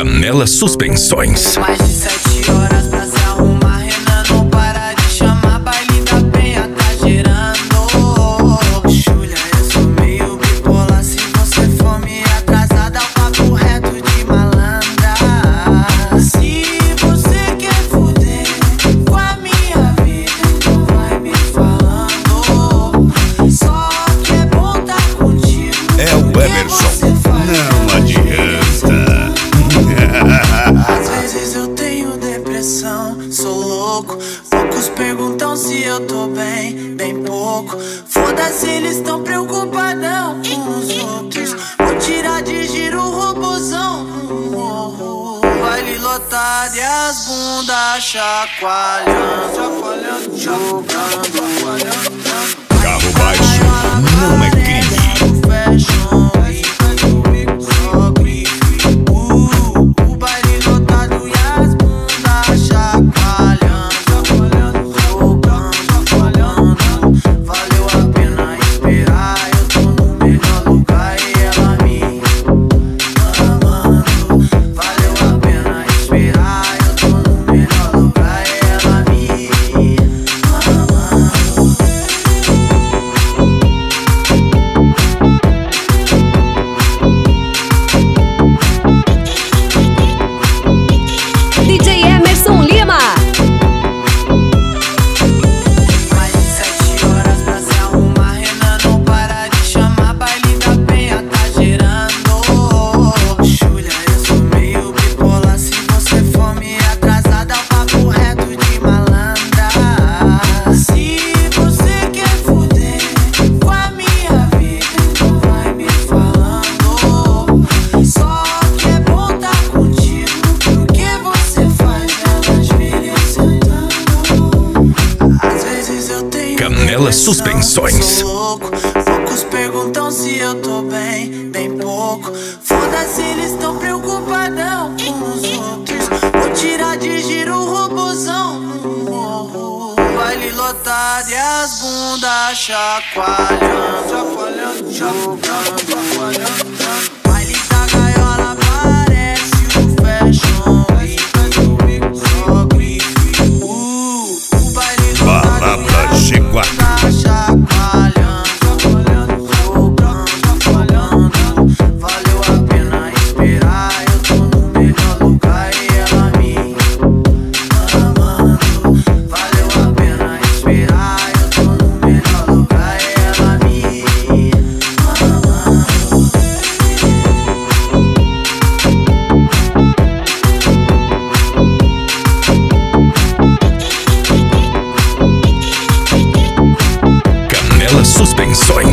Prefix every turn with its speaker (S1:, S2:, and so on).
S1: Canela Suspensões.
S2: Mais de 7 horas pra se arrumar, Renan não para de chamar. Baile da penha tá gerando. Júlia, eu sou meio bipolar. Se você for me atrasada, é o papo reto de malandra. Se você quer fuder com a minha vida, então vai me falando. Só que é bom tá contigo.
S3: É o Emerson, não adianta.
S2: Às vezes eu tenho depressão, sou louco. Poucos perguntam se eu tô bem, bem pouco. Foda-se, eles tão preocupadão com os outros. Vou tirar de giro o robozão. Baile lotado e as bundas chacoalhando, jogando.
S3: Carro baixo não é crime.
S1: Canela Suspensões.
S2: Sou louco, poucos perguntam se eu tô bem, bem pouco. Foda-se, eles tão preocupadão com os outros. Vou tirar de giro o robozão. Baile lotado e as bundas chacoalhando, jogando. Baile da gaiola parece o fashion.
S3: Balada chegou a
S2: valeu a pena esperar. Eu tô no melhor lugar e ela me amando. Valeu a pena esperar. Eu tô no melhor lugar e ela me amando.
S1: Canela Suspensões.